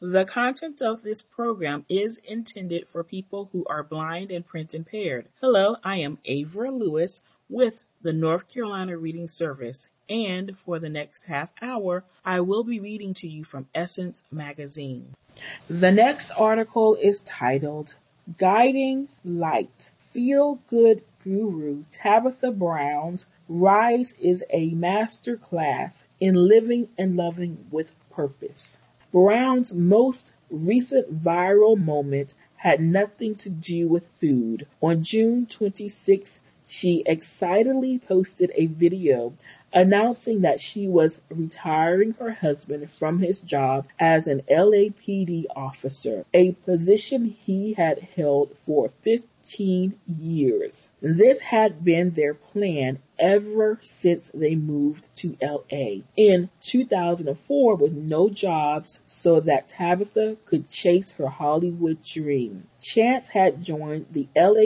The content of this program is intended for people who are blind and print impaired. Hello, I am Avra Lewis with the North Carolina Reading Service, and for the next half hour, I will be reading to you from Essence Magazine. The next article is titled, Guiding Light. Feel Good Guru Tabitha Brown's Rise is a Master Class in Living and Loving with Purpose. Brown's most recent viral moment had nothing to do with food. On June 26, she excitedly posted a video announcing that she was retiring her husband from his job as an LAPD officer, a position he had held for 15 years. This had been their plan ever since they moved to LA in 2004 with no jobs so that Tabitha could chase her Hollywood dream. Chance had joined the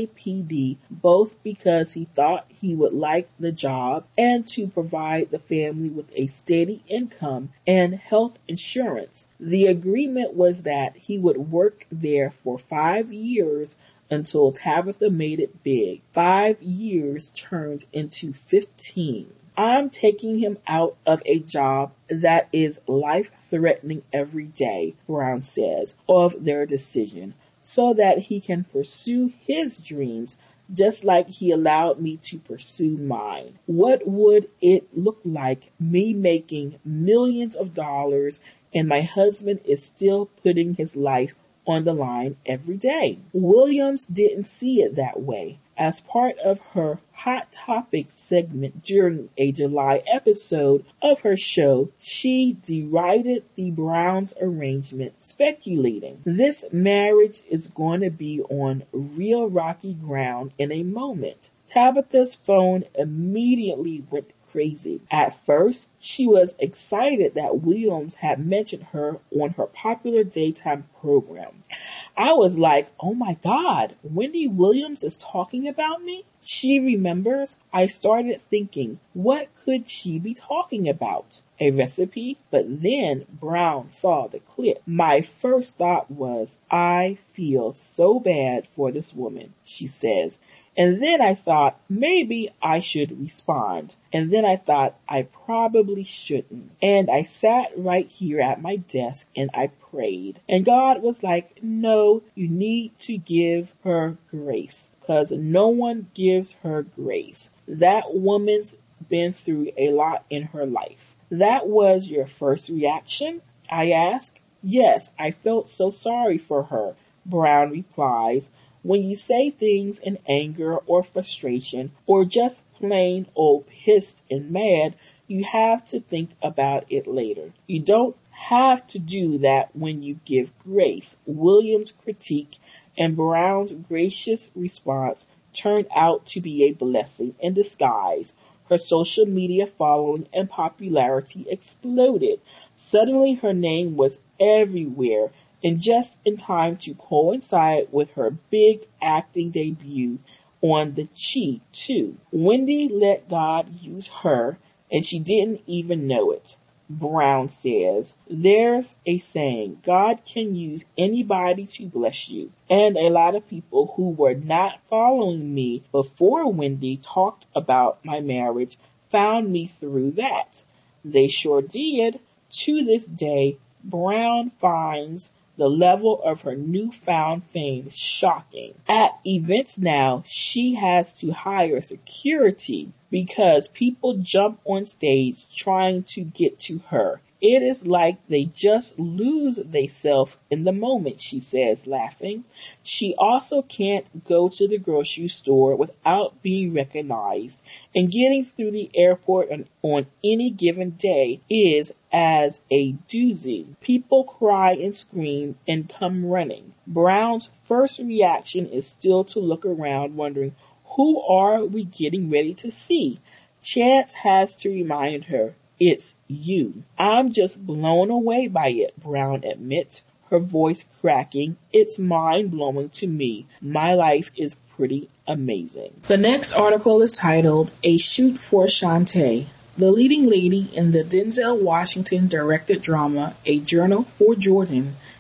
LAPD both because he thought he would like the job and to provide the family with a steady income and health insurance. The agreement was that he would work there for 5 years until Tabitha made it big. 5 years turned into 15. I'm taking him out of a job that is life-threatening every day, Brown says, of their decision, so that he can pursue his dreams just like he allowed me to pursue mine. What would it look like me making millions of dollars and my husband is still putting his life on the line every day? Williams didn't see it that way. As part of her Hot Topic segment during a July episode of her show, she derided the Browns' arrangement, speculating, "This marriage is going to be on real rocky ground in a moment." Tabitha's phone immediately went crazy. At first, she was excited that Williams had mentioned her on her popular daytime program. I was like, oh my God, Wendy Williams is talking about me? She remembers, I started thinking, what could she be talking about? A recipe? But then Brown saw the clip. My first thought was, I feel so bad for this woman, she says. And then I thought, maybe I should respond. And then I thought, I probably shouldn't. And I sat right here at my desk and I prayed. And God was like, no, you need to give her grace. Because no one gives her grace. That woman's been through a lot in her life. That was your first reaction? I asked. Yes, I felt so sorry for her, Brown replies. When you say things in anger or frustration or just plain old pissed and mad, you have to think about it later. You don't have to do that when you give grace. Williams' critique and Brown's gracious response turned out to be a blessing in disguise. Her social media following and popularity exploded. Suddenly her name was everywhere, and just in time to coincide with her big acting debut on The Chi, too. Wendy let God use her, and she didn't even know it. Brown says, there's a saying, God can use anybody to bless you. And a lot of people who were not following me before Wendy talked about my marriage found me through that. They sure did. To this day, Brown finds the level of her newfound fame shocking. At events now, she has to hire security because people jump on stage trying to get to her. It is like they just lose theyself in the moment, she says, laughing. She also can't go to the grocery store without being recognized, and getting through the airport on any given day is as a doozy. People cry and scream and come running. Brown's first reaction is still to look around, wondering, who are we getting ready to see? Chance has to remind her, it's you. I'm just blown away by it, Brown admits, her voice cracking. It's mind-blowing to me. My life is pretty amazing. The next article is titled, A Shoot for Shantae. The leading lady in the Denzel Washington directed drama A Journal for Jordan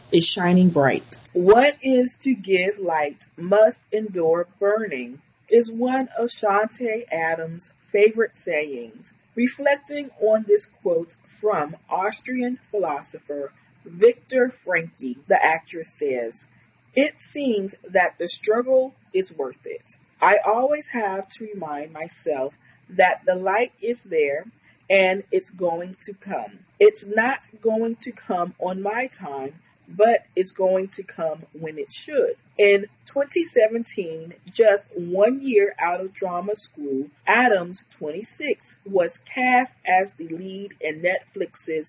is shining bright. What is to give light must endure burning is one of Shantae Adams' favorite sayings. Reflecting on this quote from Austrian philosopher Viktor Frankl, the actress says, "It seems that the struggle is worth it. I always have to remind myself that the light is there and it's going to come. It's not going to come on my time, but it's going to come when it should." In 2017, just 1 year out of drama school, Adams, 26, was cast as the lead in Netflix's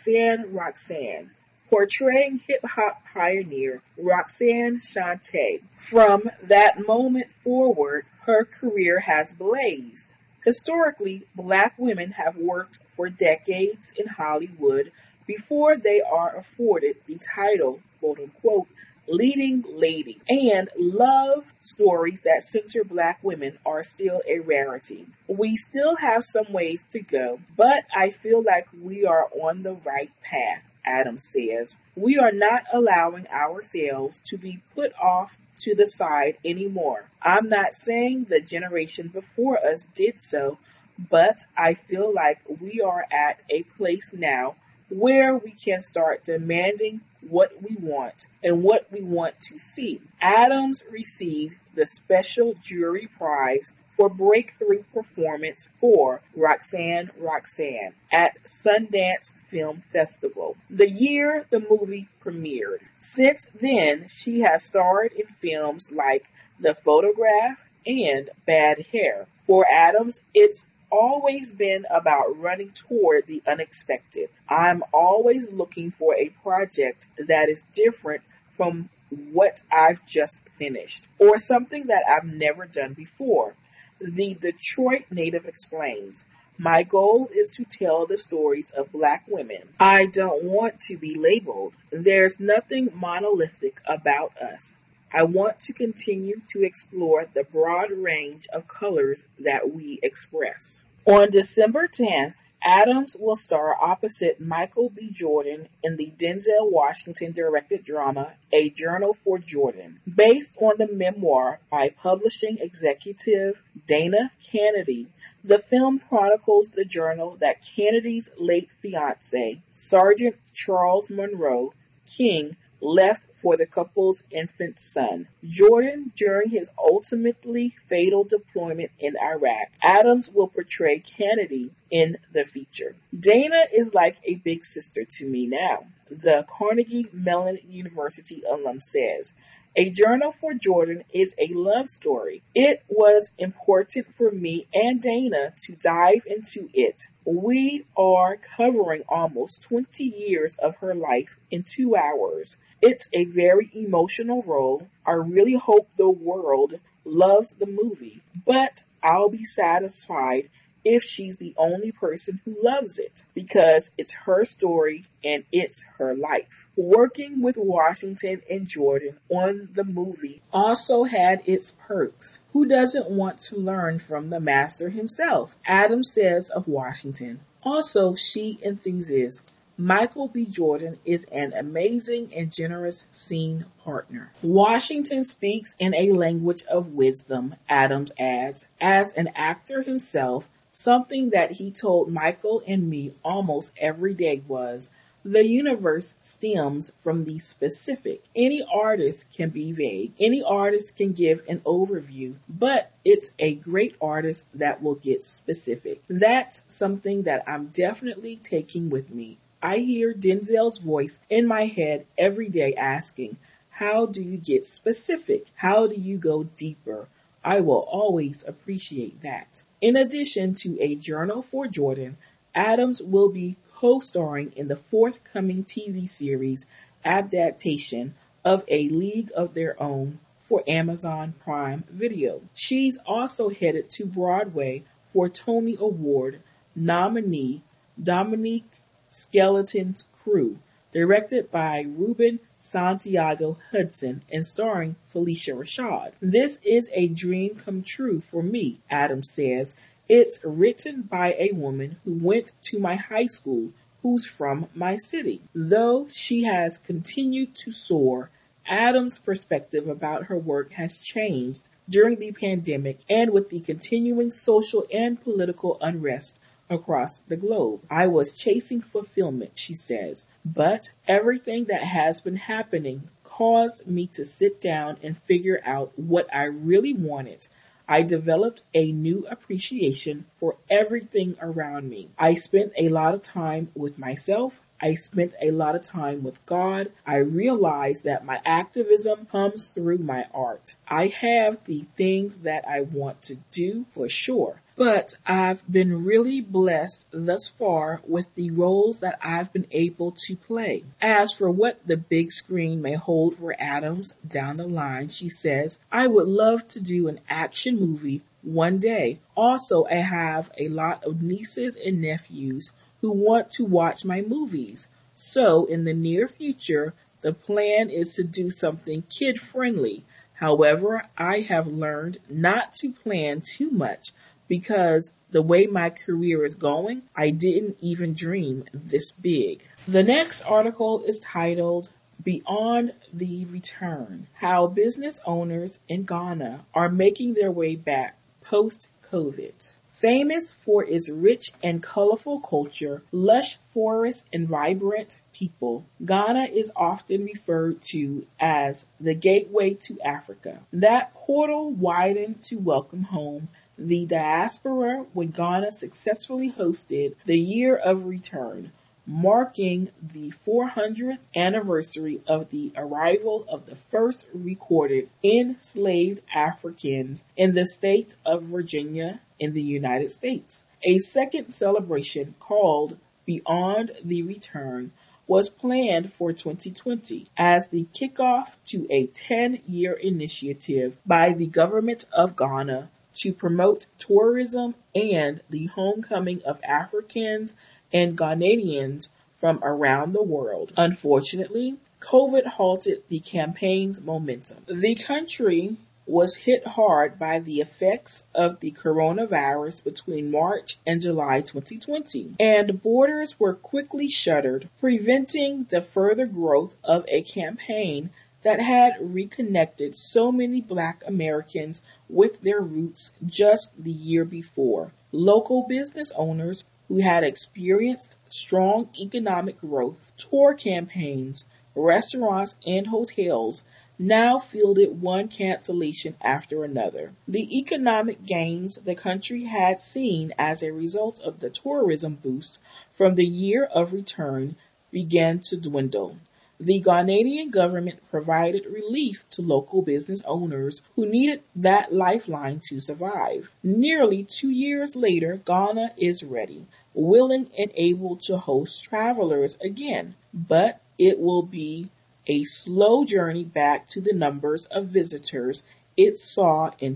Roxanne, portraying hip-hop pioneer Roxanne Shante. From that moment forward, her career has blazed. Historically, black women have worked for decades in Hollywood before they are afforded the title, quote unquote, leading lady. And love stories that center black women are still a rarity. We still have some ways to go, but I feel like we are on the right path. Adams says, "We are not allowing ourselves to be put off to the side anymore. I'm not saying the generation before us did so, but I feel like we are at a place now where we can start demanding what we want and what we want to see." Adams received the special jury prize for breakthrough performance for Roxanne at Sundance Film Festival, the year the movie premiered. Since then, she has starred in films like The Photograph and Bad Hair. For Adams, it's always been about running toward the unexpected. "I'm always looking for a project that is different from what I've just finished, or something that I've never done before," the Detroit native explains. "My goal is to tell the stories of black women. I don't want to be labeled. There's nothing monolithic about us. I want to continue to explore the broad range of colors that we express." On December 10th, Adams will star opposite Michael B. Jordan in the Denzel Washington directed drama A Journal for Jordan, based on the memoir by publishing executive Dana Kennedy. The film chronicles the journal that Kennedy's late fiancé, Sergeant Charles Monroe King, left for the couple's infant son, Jordan, during his ultimately fatal deployment in Iraq. Adams will portray Kennedy in the feature. "Dana is like a big sister to me now," the Carnegie Mellon University alum says. A Journal for Jordan is a love story. It was important for me and Dana to dive into it. We are covering almost 20 years of her life in 2 hours. It's a very emotional role. I really hope the world loves the movie, but I'll be satisfied if she's the only person who loves it, because it's her story and it's her life. Working with Washington and Jordan on the movie also had its perks. Who doesn't want to learn from the master himself? Adams says of Washington. Also, she enthuses. Michael B. Jordan is an amazing and generous scene partner. Washington speaks in a language of wisdom, Adams adds. As an actor himself, something that he told Michael and me almost every day was, "The universe stems from the specific. Any artist can be vague. Any artist can give an overview, but it's a great artist that will get specific." That's something that I'm definitely taking with me. I hear Denzel's voice in my head every day asking, "How do you get specific? How do you go deeper?" I will always appreciate that. In addition to A Journal for Jordan, Adams will be co-starring in the forthcoming TV series adaptation of A League of Their Own for Amazon Prime Video. She's also headed to Broadway for Tony Award nominee Dominique Skeleton's Crew, directed by Ruben Santiago Hudson and starring Felicia Rashad. "This is a dream come true for me," Adams says. "It's written by a woman who went to my high school, who's from my city. Though she has continued to soar, Adams' perspective about her work has changed during the pandemic and with the continuing social and political unrest across the globe. I was chasing fulfillment, she says, but everything that has been happening caused me to sit down and figure out what I really wanted. I developed a new appreciation for everything around me. I spent a lot of time with myself. I spent a lot of time with God. I realized that my activism comes through my art. I have the things that I want to do for sure. But I've been really blessed thus far with the roles that I've been able to play. As for what the big screen may hold for Adams down the line, she says, I would love to do an action movie one day. Also, I have a lot of nieces and nephews who want to watch my movies. So in the near future, the plan is to do something kid-friendly. However, I have learned not to plan too much because the way my career is going, I didn't even dream this big. The next article is titled Beyond the Return: How Business Owners in Ghana Are Making Their Way Back Post-COVID. Famous for its rich and colorful culture, lush forests, and vibrant people, Ghana is often referred to as the gateway to Africa. That portal widened to welcome home the diaspora when Ghana successfully hosted the Year of Return, marking the 400th anniversary of the arrival of the first recorded enslaved Africans in the state of Virginia in the United States. A second celebration called Beyond the Return was planned for 2020 as the kickoff to a 10-year initiative by the government of Ghana to promote tourism and the homecoming of Africans and Ghanaians from around the world. Unfortunately, COVID halted the campaign's momentum. The country was hit hard by the effects of the coronavirus between March and July 2020, and borders were quickly shuttered, preventing the further growth of a campaign that had reconnected so many Black Americans with their roots just the year before. Local business owners who had experienced strong economic growth, tour campaigns, restaurants, and hotels now fielded one cancellation after another. The economic gains the country had seen as a result of the tourism boost from the Year of Return began to dwindle. The Ghanaian government provided relief to local business owners who needed that lifeline to survive. Nearly 2 years later, Ghana is ready, willing and able to host travelers again, but it will be a slow journey back to the numbers of visitors it saw in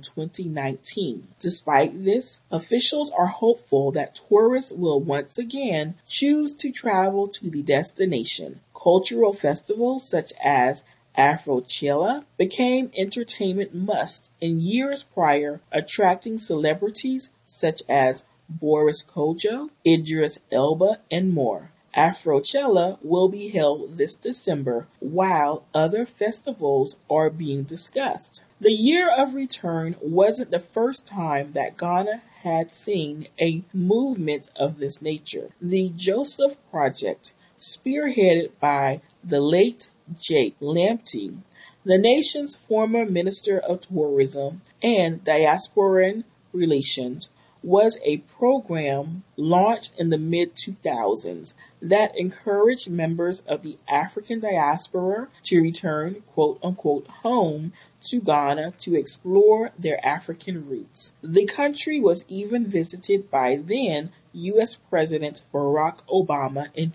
2019. Despite this, officials are hopeful that tourists will once again choose to travel to the destination. Cultural festivals such as Afrochella became entertainment must in years prior, attracting celebrities such as Boris Kodjoe, Idris Elba, and more. Afrochella will be held this December, while other festivals are being discussed. The Year of Return wasn't the first time that Ghana had seen a movement of this nature. The Joseph Project, spearheaded by the late Jake Lamptey, the nation's former Minister of Tourism and Diasporan Relations, was a program launched in the mid-2000s that encouraged members of the African diaspora to return quote-unquote home to Ghana to explore their African roots. The country was even visited by then U.S. President Barack Obama in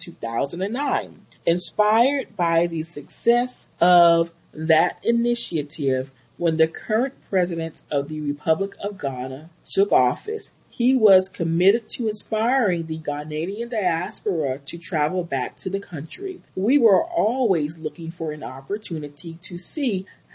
2009. Inspired by the success of that initiative, when the current president of the Republic of Ghana took office, he was committed to inspiring the Ghanaian diaspora to travel back to the country. We were always looking for an opportunity to see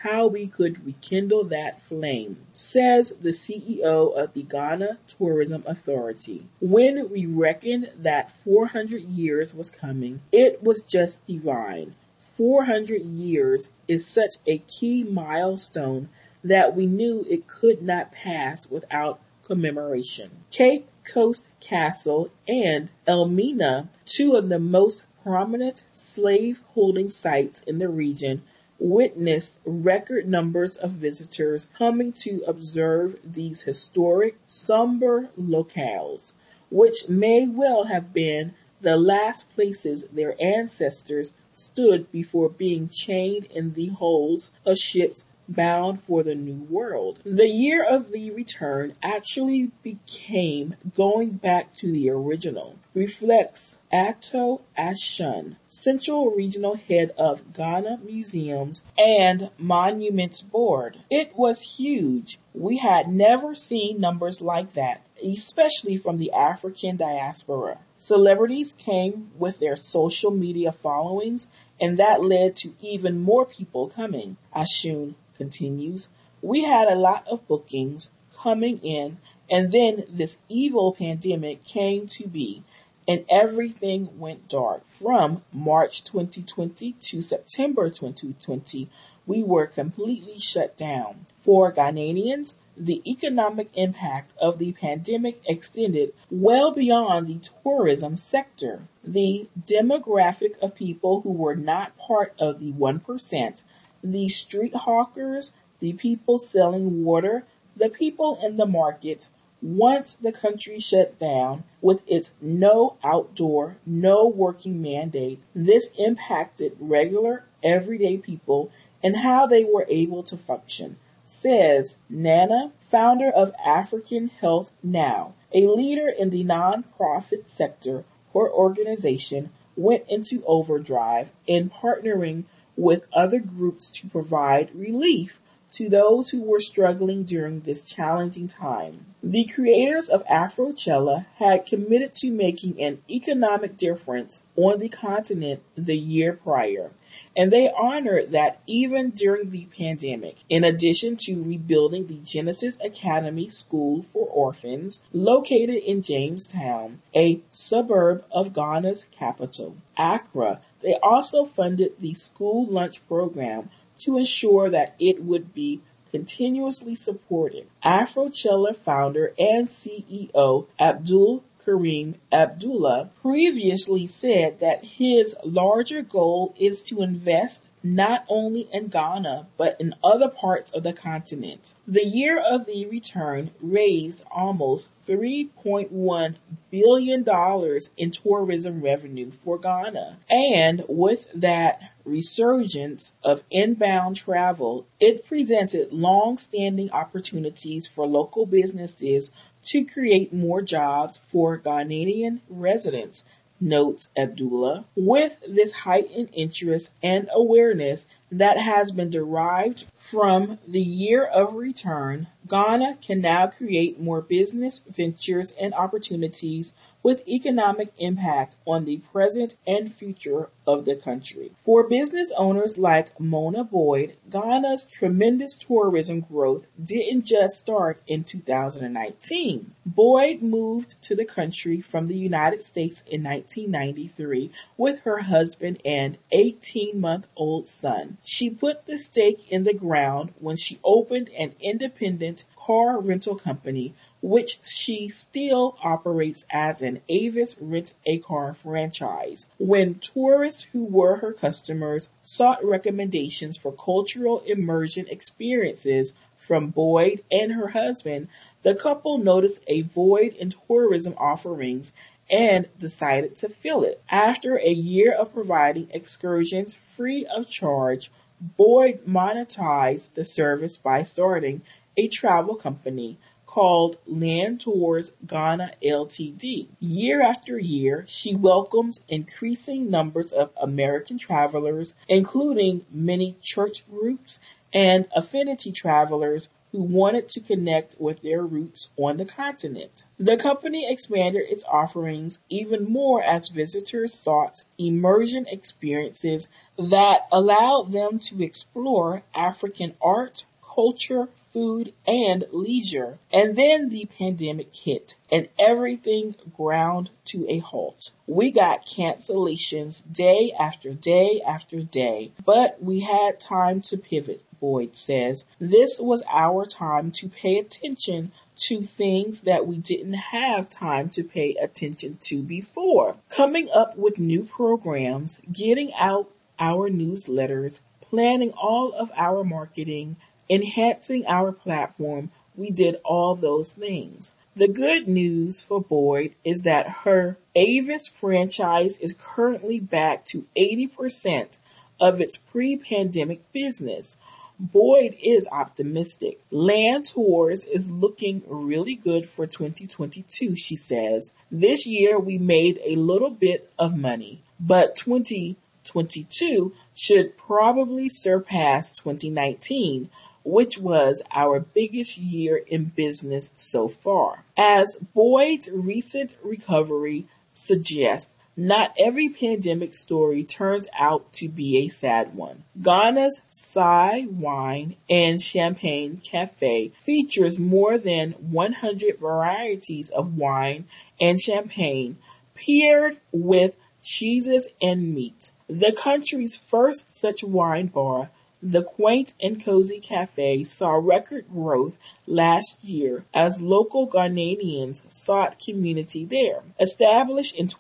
how we could rekindle that flame, says the CEO of the Ghana Tourism Authority. When we reckoned that 400 years was coming, it was just divine. 400 years is such a key milestone that we knew it could not pass without commemoration. Cape Coast Castle and Elmina, two of the most prominent slave-holding sites in the region, witnessed record numbers of visitors coming to observe these historic, somber locales, which may well have been the last places their ancestors stood before being chained in the holds of ships bound for the New World. The year of the return actually became going back to the original, reflects Ato Ashun, Central Regional Head of Ghana Museums and Monuments Board. It was huge. We had never seen numbers like that, especially from the African diaspora. Celebrities came with their social media followings, and that led to even more people coming, Ashun continues. We had a lot of bookings coming in, and then this evil pandemic came to be, and everything went dark. From March 2020 to September 2020, we were completely shut down. For Ghanaians, the economic impact of the pandemic extended well beyond the tourism sector. The demographic of people who were not part of the 1%, the street hawkers, the people selling water, the people in the market, once the country shut down with its no outdoor, no working mandate, this impacted regular, everyday people and how they were able to function, says Nana, founder of African Health Now, a leader in the nonprofit sector. Her organization went into overdrive in partnering with other groups to provide relief to those who were struggling during this challenging time. The creators of Afrochella had committed to making an economic difference on the continent the year prior, and they honored that even during the pandemic. In addition to rebuilding the Genesis Academy School for Orphans, located in Jamestown, a suburb of Ghana's capital, Accra, they also funded the school lunch program to ensure that it would be continuously supported. Afrochella founder and CEO Abdul Karim Abdullah previously said that his larger goal is to invest not only in Ghana but in other parts of the continent. The year of the return raised almost $3.1 billion in tourism revenue for Ghana, and with that resurgence of inbound travel, it presented long-standing opportunities for local businesses to create more jobs for Ghanaian residents, notes Abdullah. With this heightened interest and awareness that has been derived from the year of return, Ghana can now create more business ventures and opportunities with economic impact on the present and future of the country. For business owners like Mona Boyd, Ghana's tremendous tourism growth didn't just start in 2019. Boyd moved to the country from the United States in 1993 with her husband and 18-month-old son. She put the stake in the ground when she opened an independent car rental company, which she still operates as an Avis Rent-A-Car franchise. When tourists who were her customers sought recommendations for cultural immersion experiences from Boyd and her husband, the couple noticed a void in tourism offerings and decided to fill it. After a year of providing excursions free of charge, Boyd monetized the service by starting a travel company called Land Tours Ghana Ltd. Year after year, she welcomed increasing numbers of American travelers, including many church groups and affinity travelers who wanted to connect with their roots on the continent. The company expanded its offerings even more as visitors sought immersion experiences that allowed them to explore African art, culture, food, and leisure. And then the pandemic hit and everything ground to a halt. We got cancellations day after day after day, but we had time to pivot. Boyd says, this was our time to pay attention to things that we didn't have time to pay attention to before. Coming up with new programs, getting out our newsletters, planning all of our marketing, enhancing our platform, we did all those things. The good news for Boyd is that her Avis franchise is currently back to 80% of its pre-pandemic business. Boyd is optimistic. Land Tours is looking really good for 2022, she says. This year we made a little bit of money, but 2022 should probably surpass 2019, which was our biggest year in business so far. As Boyd's recent recovery suggests, not every pandemic story turns out to be a sad one. Ghana's Sai Wine and Champagne Cafe features more than 100 varieties of wine and champagne paired with cheeses and meat. The country's first such wine bar, the quaint and cozy cafe, saw record growth last year as local Ghanaians sought community there. Established in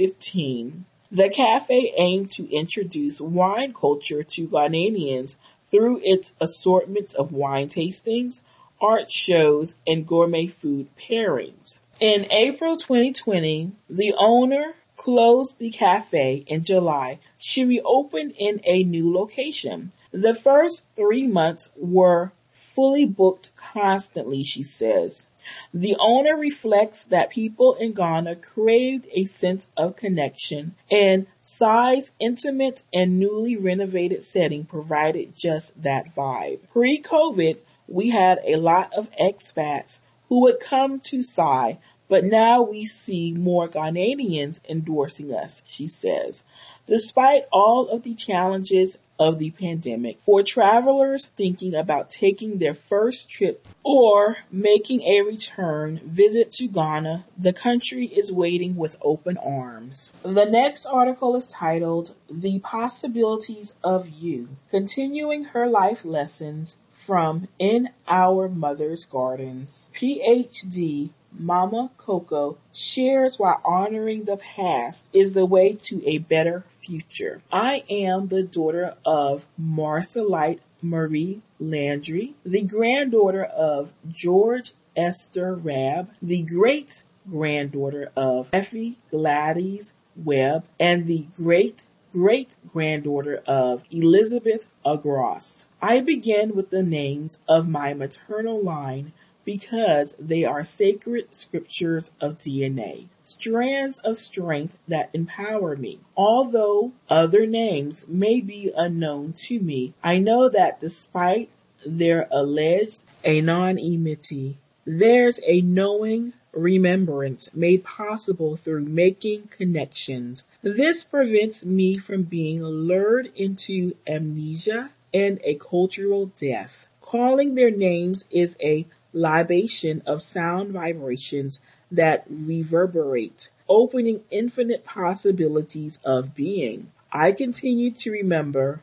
2015, the cafe aimed to introduce wine culture to Ghanaians through its assortments of wine tastings, art shows, and gourmet food pairings. In April 2020, the owner closed the cafe in July. She reopened in a new location. The first 3 months were fully booked constantly, she says. The owner reflects that people in Ghana craved a sense of connection, and Sai's intimate and newly renovated setting provided just that vibe. Pre-COVID, we had a lot of expats who would come to Sai, but now we see more Ghanaians endorsing us, she says. Despite all of the challenges of the pandemic, for travelers thinking about taking their first trip or making a return visit to Ghana, the country is waiting with open arms. The next article is titled, The Possibilities of You, Continuing Her Life Lessons from In Our Mother's Gardens. PhD Mama Coco shares why honoring the past is the way to a better future. I am the daughter of Marcelite Marie Landry, the granddaughter of George Esther Rabb, the great-granddaughter of Effie Gladys Webb, and the great-great-granddaughter of Elizabeth Agros. I begin with the names of my maternal line because they are sacred scriptures of DNA, strands of strength that empower me. Although other names may be unknown to me, I know that despite their alleged anonymity, there's a knowing remembrance made possible through making connections. This prevents me from being lured into amnesia and a cultural death. Calling their names is a libation of sound vibrations that reverberate, opening infinite possibilities of being. I continue to remember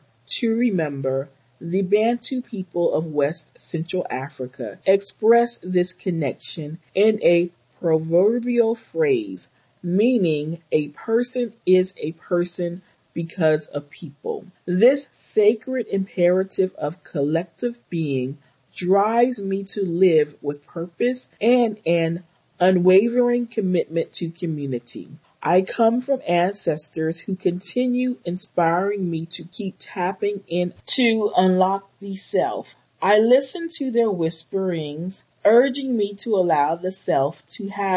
the Bantu people of West Central Africa express this connection in a proverbial phrase, meaning a person is a person because of people. This sacred imperative of collective being drives me to live with purpose and an unwavering commitment to community. I come from ancestors who continue inspiring me to keep tapping in to unlock the self. I listen to their whisperings, urging me to allow the self to have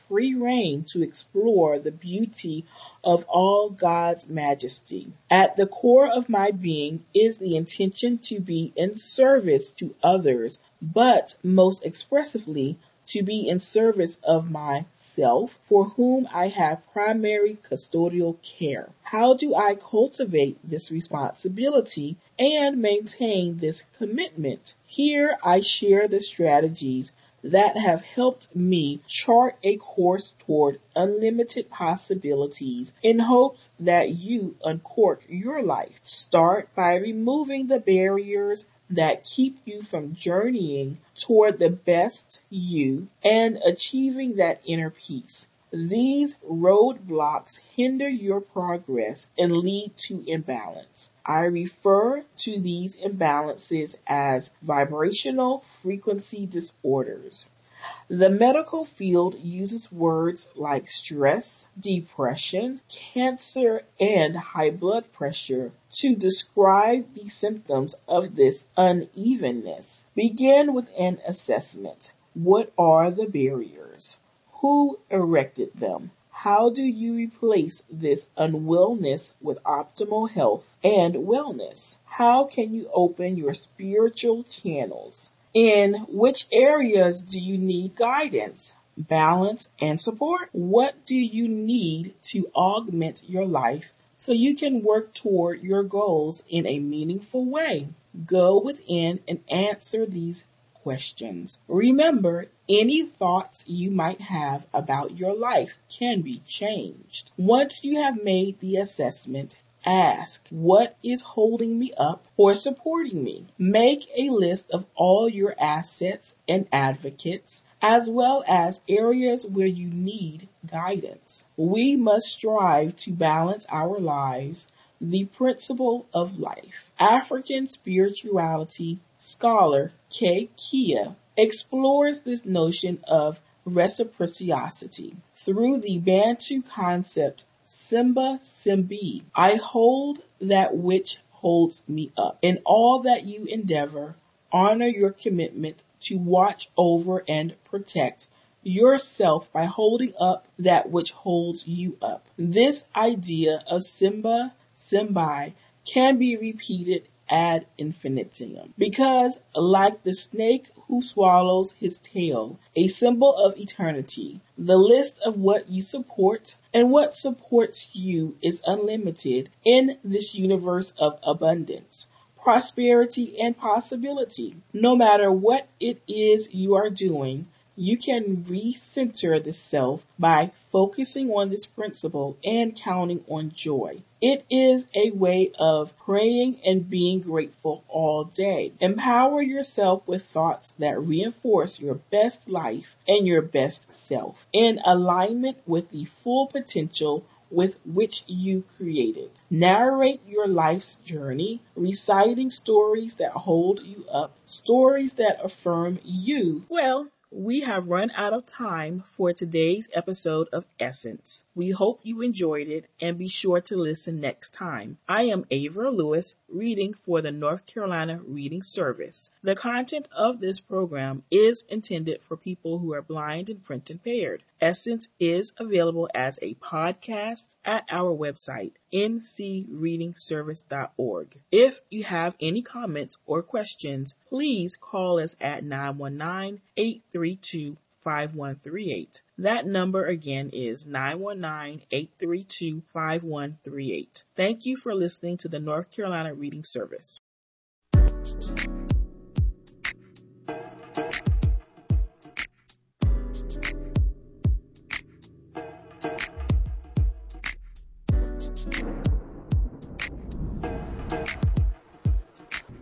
free rein to explore the beauty of all God's majesty. At the core of my being is the intention to be in service to others, but most expressively to be in service of myself, for whom I have primary custodial care. How do I cultivate this responsibility and maintain this commitment? Here I share the strategies that have helped me chart a course toward unlimited possibilities in hopes that you uncork your life. Start by removing the barriers that keep you from journeying toward the best you and achieving that inner peace. These roadblocks hinder your progress and lead to imbalance. I refer to these imbalances as vibrational frequency disorders. The medical field uses words like stress, depression, cancer, and high blood pressure to describe the symptoms of this unevenness. Begin with an assessment. What are the barriers? Who erected them? How do you replace this unwellness with optimal health and wellness? How can you open your spiritual channels? In which areas do you need guidance, balance, and support? What do you need to augment your life so you can work toward your goals in a meaningful way? Go within and answer these questions. Remember, any thoughts you might have about your life can be changed. Once you have made the assessment, ask, what is holding me up or supporting me? Make a list of all your assets and advocates, as well as areas where you need guidance. We must strive to balance our lives, the principle of life. African spirituality scholar Kay Kia explores this notion of reciprocity through the Bantu concept Simba Simbi. I hold that which holds me up. In all that you endeavor, honor your commitment to watch over and protect yourself by holding up that which holds you up. This idea of Simba Simbi can be repeated ad infinitum because, like the snake who swallows his tail, a symbol of eternity, the list of what you support and what supports you is unlimited in this universe of abundance, prosperity, and possibility. No matter what it is you are doing, you can recenter the self by focusing on this principle and counting on joy. It is a way of praying and being grateful all day. Empower yourself with thoughts that reinforce your best life and your best self in alignment with the full potential with which you created. Narrate your life's journey, reciting stories that hold you up, stories that affirm you. Well, we have run out of time for today's episode of Essence. We hope you enjoyed it and be sure to listen next time. I am Avra Lewis, reading for the North Carolina Reading Service. The content of this program is intended for people who are blind and print impaired. Essence is available as a podcast at our website, ncreadingservice.org. If you have any comments or questions, please call us at 919-832-5138. That number again is 919-832-5138. Thank you for listening to the North Carolina Reading Service.